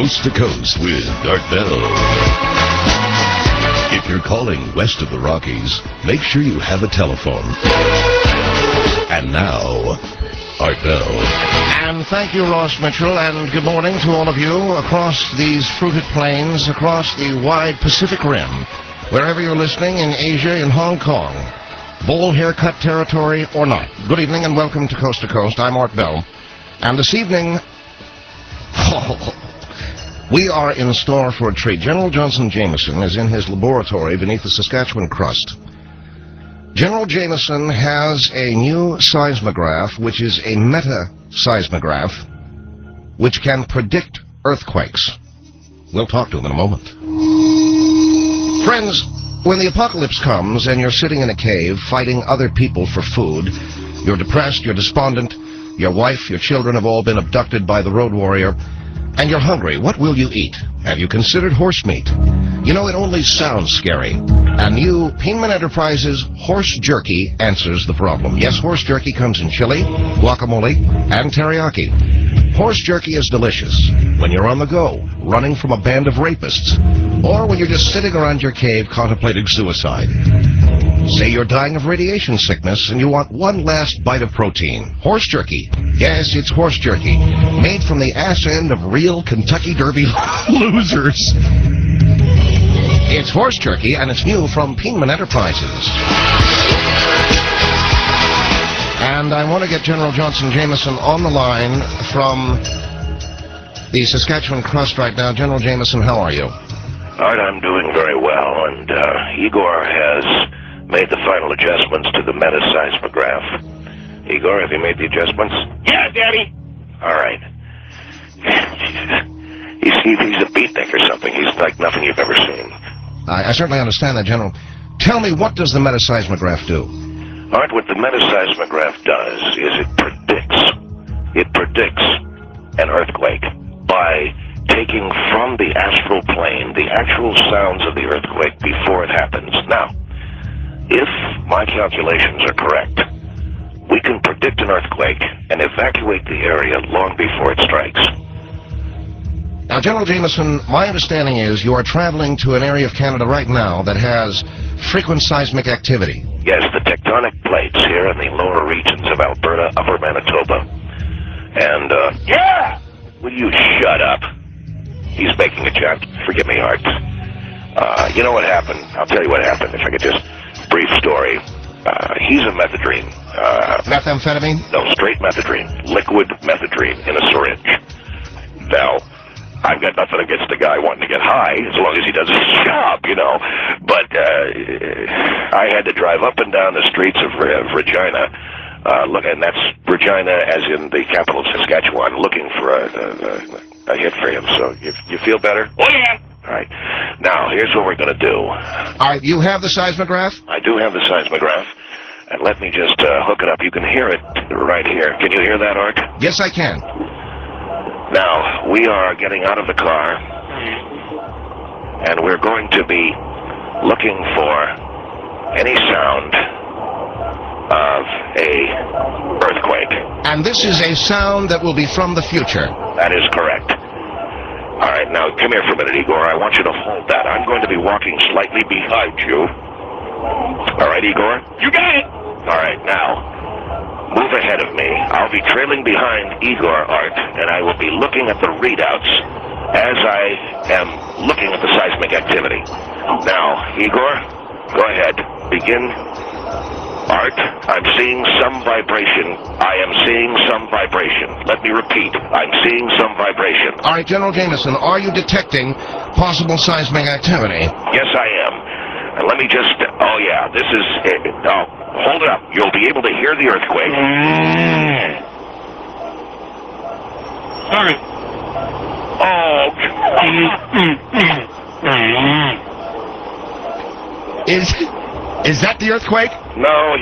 Coast to Coast with Art Bell. If you're calling west of the Rockies, make sure you have a telephone. And now, Art Bell. And thank you, Ross Mitchell, and good morning to all of you across these fruited plains, across the wide Pacific Rim, wherever you're listening, in Asia, in Hong Kong, bowl haircut territory or not. Good evening and welcome to Coast. I'm Art Bell. And this evening, we are in store for a treat. General Johnson Jameson is in his laboratory beneath the Saskatchewan crust. General Jameson has a new seismograph, which is a meta-seismograph, which can predict earthquakes. We'll talk to him in a moment. Friends, when the apocalypse comes and you're sitting in a cave fighting other people for food, you're depressed, you're despondent, your wife, your children have all been abducted by the road warrior, and you're hungry, what will you eat? Have you considered horse meat? You know, it only sounds scary. And new Peenman Enterprises horse jerky answers the problem. Yes, horse jerky comes in chili, guacamole, and teriyaki. Horse jerky is delicious when you're on the go, running from a band of rapists, or when you're just sitting around your cave contemplating suicide. Say you're dying of radiation sickness and you want one last bite of protein. Horse jerky. Yes, it's horse jerky, made from the ass end of real Kentucky Derby losers. It's horse jerky, and it's new from Peenman Enterprises. And I want to get General Johnson Jameson on the line from the Saskatchewan crust right now. General Jameson, how are you? Art, I'm doing very well, and Igor has made the final adjustments to the meta-seismograph. Igor, have you made the adjustments? Yeah, Daddy. All right. He's a beatnik or something. He's like nothing you've ever seen. I certainly understand that, General. Tell me, what does the meta-seismograph do? Art, what the meta-seismograph does is it predicts an earthquake by taking from the astral plane the actual sounds of the earthquake before it happens. Now, if my calculations are correct, we can predict an earthquake and evacuate the area long before it strikes. Now, General Jameson, my understanding is you are traveling to an area of Canada right now that has frequent seismic activity. Yes, the tectonic plates here in the lower regions of Alberta, Upper Manitoba. And, Yeah! will you shut up? He's making a joke. Forgive me, Art. You know what happened? I'll tell you what happened, if I could just brief story. He's a methadone. Methamphetamine? No, straight methadone. Liquid methadone in a syringe. Now, I've got nothing against the guy wanting to get high, as long as he does his job, you know. But I had to drive up and down the streets of Regina, and that's Regina as in the capital of Saskatchewan, looking for a hit for him. So you feel better? Oh, yeah. All right. Now, here's what we're going to do. All right, you have the seismograph? I do have the seismograph, and let me just hook it up. You can hear it right here. Can you hear that, Art? Yes, I can. Now, we are getting out of the car, and we're going to be looking for any sound of a earthquake. And this is a sound that will be from the future. That is correct. All right, now, come here for a minute, Igor. I want you to hold that. I'm going to be walking slightly behind you. All right, Igor? You got it. All right, now, move ahead of me. I'll be trailing behind Igor, Art, and I will be looking at the readouts as I am looking at the seismic activity. Now, Igor, go ahead. Begin. Art, I'm seeing some vibration. I am seeing some vibration. Let me repeat. I'm seeing some vibration. All right, General Jameson, are you detecting possible seismic activity? Yes, I am. And let me just... Oh, yeah, this is... Oh, hold it up. You'll be able to hear the earthquake. Sorry. Oh, Is that the earthquake? no,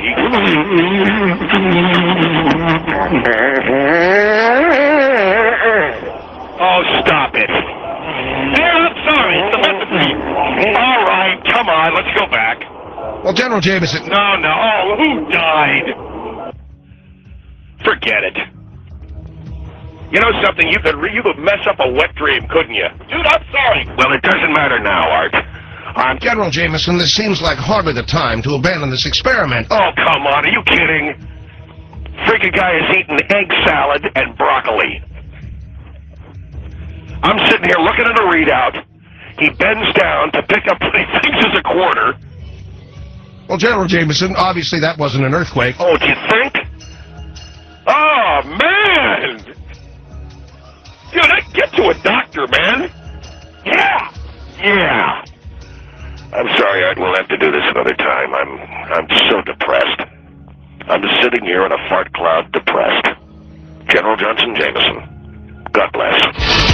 Oh, stop it. Hey, I'm sorry. It's the methadone. All right, come on. Let's go back. Well, General Jameson... No. Oh, who died? Forget it. You know something? You could mess up a wet dream, couldn't you? Dude, I'm sorry. Well, it doesn't matter now, Art. General Jameson, this seems like hardly the time to abandon this experiment. Oh, come on. Are you kidding? Freaking guy is eating egg salad and broccoli. I'm sitting here looking at a readout. He bends down to pick up what he thinks is a quarter. Well, General Jameson, obviously that wasn't an earthquake. Oh, do you think? Oh, man! Dude, get to a doctor, man. Yeah. I'm sorry, Art. We'll have to do this another time. I'm so depressed. I'm just sitting here in a fart cloud, depressed. General Johnson Jameson. God bless.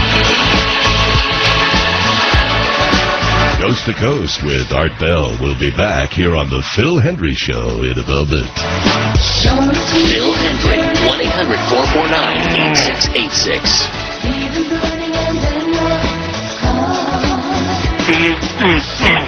Coast to Coast with Art Bell will be back here on the Phil Hendry Show in a moment. Phil Hendry, 1-800-449-8686.